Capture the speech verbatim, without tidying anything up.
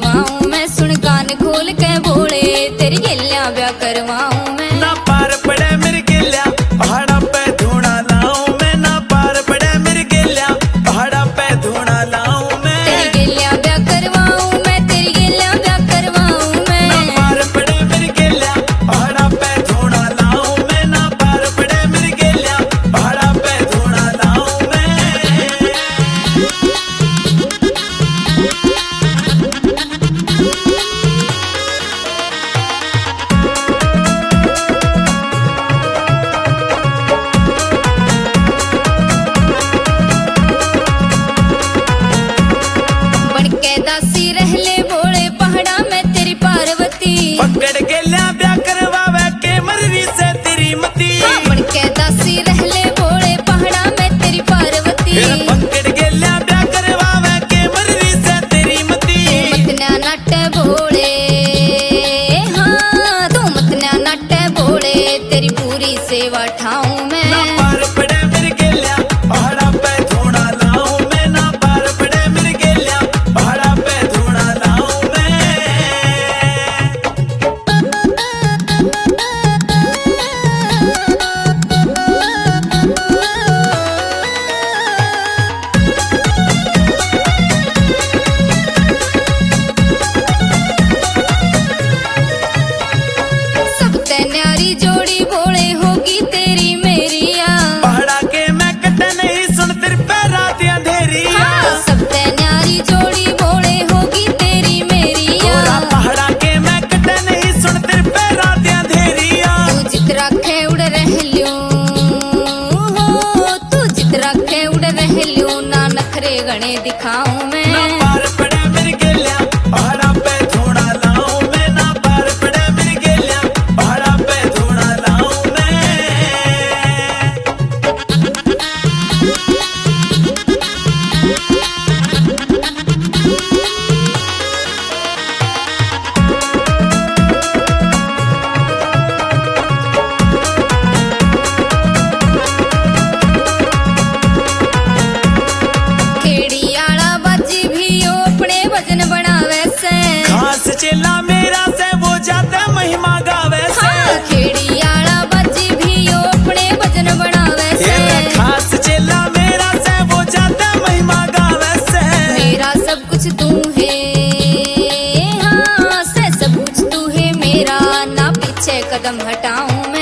करवाऊं मैं, सुन कान खोल के बोले तेरी गेलियां ब्याह करवाऊं मैं। ना पार पड़े मेरी गेलियां पहाड़ा पे धूना लाऊं मैं, ना पार पड़े मेरी गेलियां पहाड़ा पे धूना लाऊं मैं। तेरी गेलियां ब्याह करवाऊं मैं, तेरी गेलियां ब्याह करवाऊं मैं। ना पार पड़े मेरी गेलियां पहाड़ा पे धूना लाऊं मैं, ना पार पड़े मेरी गेलियां पहाड़ा पे धूना लाऊं मैं। बनके दासी रह ले बोले पहाड़ा में तेरी पार्वती, पकड़ गेलियां ब्याह करवावे के मररी से तेरी मती। हाँ, बनके दासी रह ले बोले पहाड़ा में तेरी पार्वती। फिर पकड़ गेलियां ब्याह करवावे के मररी से तेरी मती। तू मत ना नाटे बोले, हाँ तू मत ना नाटे बोले तेरी पूरी सेवा ठाऊं मैं। ना पार पड़े मेरी गेलियां पहाड़ा पे धूना लाऊं मैं, ना पार पड़े मेरी गेलियां पहाड़ा पे धूना लाऊं मैं। सबसे न्यारी जोड़ी बोले होगी तेरी मेरिया, पहाड़ा के मैं कट नहीं सुन तेरे पे रात अंधेरिया। हाँ, सबसे न्यारी जोड़ी बोले होगी तेरी मेरिया। गोरा पहाड़ा के मैं कट नहीं सुन तेरे पे रात अंधेरिया। तू जित रखे उड़ रह लियो, हो तू जित रखे उड़ रह लियो, ना नखरे गणे दिखाऊं मैं। ना पार पड़े मेरी गेलियां पहाड़ा पे धूना लाऊं मैं, ना पार पड़े मेरी गेलियां पहाड़ा पे धूना लाऊं मैं। खेड़ी आला बाजी भी ओ अपने भजन बनावे से, खास चेला मेरा से वो जाते महिमा गावे से। हाँ, खेड़ी आला बाजी भी ओ अपने भजन बनावे से। ये खास चेला मेरा से वो जाते महिमा गावे से। मेरा सब कुछ तू है, हाँ से सब कुछ तू है मेरा, ना पीछे कदम हटाऊं मैं।